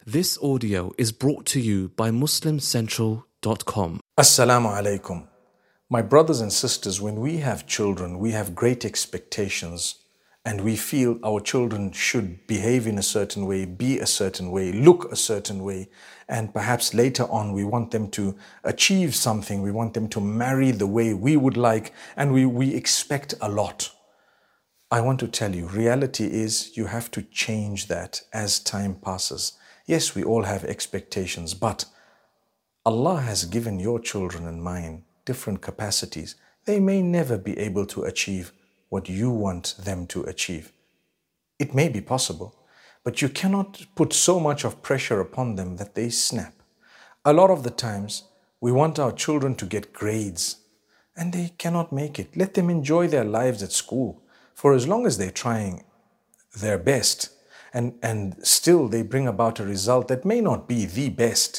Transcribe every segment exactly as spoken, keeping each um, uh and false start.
This audio is brought to you by muslim central dot com. Assalamu alaikum. My brothers and sisters, when we have children, we have great expectations and we feel our children should behave in a certain way, be a certain way, look a certain way, and perhaps later on we want them to achieve something, we want them to marry the way we would like, and we, we expect a lot. I want to tell you, reality is you have to change that as time passes. Yes, we all have expectations, but Allah has given your children and mine different capacities. They may never be able to achieve what you want them to achieve. It may be possible, but you cannot put so much of pressure upon them that they snap. A lot of the times, we want our children to get grades, and they cannot make it. Let them enjoy their lives at school. For as long as they're trying their best, and, and still they bring about a result that may not be the best,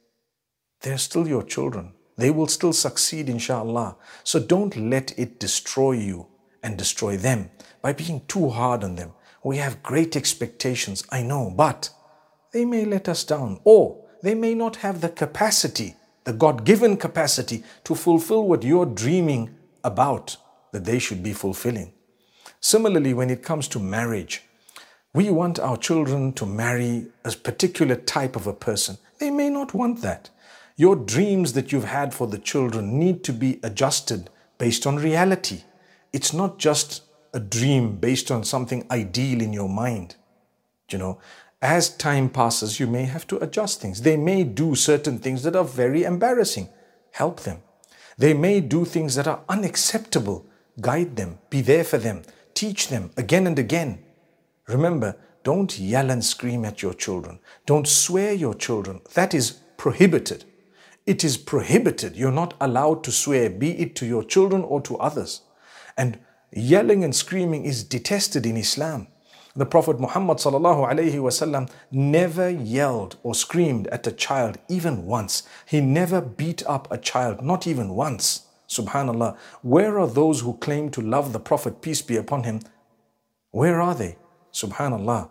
they're still your children. They will still succeed, inshallah. So don't let it destroy you and destroy them by being too hard on them. We have great expectations, I know, but they may let us down, or they may not have the capacity, the God-given capacity to fulfill what you're dreaming about that they should be fulfilling. Similarly, when it comes to marriage, we want our children to marry a particular type of a person. They may not want that. Your dreams that you've had for the children need to be adjusted based on reality. It's not just a dream based on something ideal in your mind. You know, as time passes, you may have to adjust things. They may do certain things that are very embarrassing. Help them. They may do things that are unacceptable. Guide them. Be there for them. Teach them again and again. Remember, don't yell and scream at your children. Don't swear your children. That is prohibited. It is prohibited. You're not allowed to swear, be it to your children or to others. And yelling and screaming is detested in Islam. The Prophet Muhammad sallallahu alaihi wasallam never yelled or screamed at a child even once. He never beat up a child, not even once. Subhanallah. Where are those who claim to love the Prophet, peace be upon him? Where are they? Subhanallah.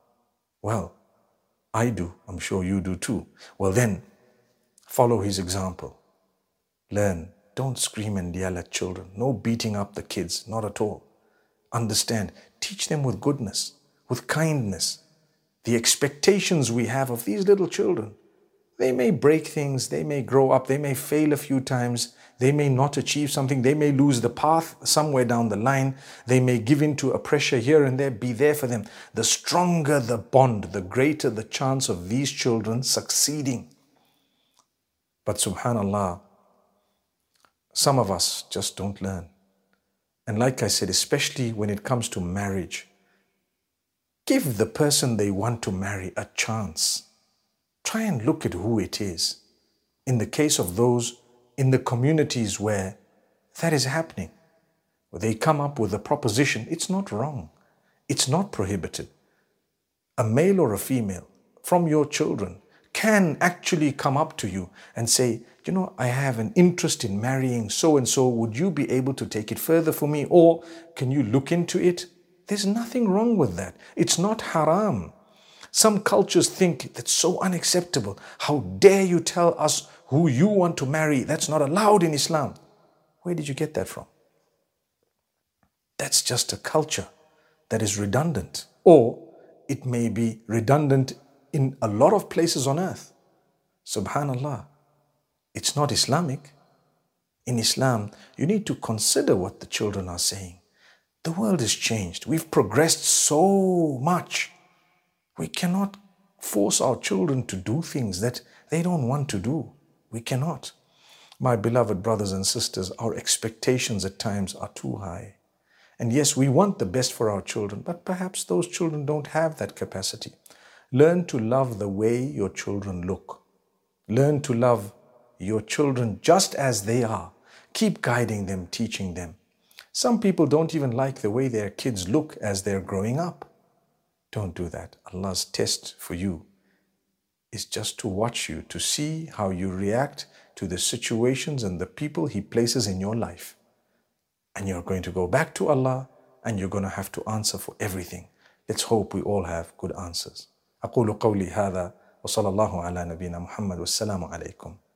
Well, I do. I'm sure you do too. Well then, follow his example. Learn. Don't scream and yell at children. No beating up the kids. Not at all. Understand. Teach them with goodness, with kindness. The expectations we have of these little children. They may break things. They may grow up. They may fail a few times. They may not achieve something. They may lose the path somewhere down the line. They may give in to a pressure here and there. Be there for them. The stronger the bond, the greater the chance of these children succeeding. But subhanallah, some of us just don't learn. And like I said, especially when it comes to marriage, give the person they want to marry a chance. Try and look at who it is. In the case of those in the communities where that is happening, where they come up with a proposition, it's not wrong. It's not prohibited. A male or a female from your children can actually come up to you and say, you know, I have an interest in marrying so-and-so. Would you be able to take it further for me? Or can you look into it? There's nothing wrong with that. It's not haram. Some cultures think that's so unacceptable. How dare you tell us who you want to marry? That's not allowed in Islam. Where did you get that from? That's just a culture that is redundant. Or it may be redundant in a lot of places on earth. Subhanallah. It's not Islamic. In Islam, you need to consider what the children are saying. The world has changed. We've progressed so much. We cannot force our children to do things that they don't want to do. We cannot. My beloved brothers and sisters, our expectations at times are too high. And yes, we want the best for our children, but perhaps those children don't have that capacity. Learn to love the way your children look. Learn to love your children just as they are. Keep guiding them, teaching them. Some people don't even like the way their kids look as they're growing up. Don't do that. Allah's test for you is just to watch you, to see how you react to the situations and the people He places in your life. And you're going to go back to Allah and you're going to have to answer for everything. Let's hope we all have good answers. أقول قولي هذا Wa sallallahu ala nabina Muhammad. Wassalamu alaikum.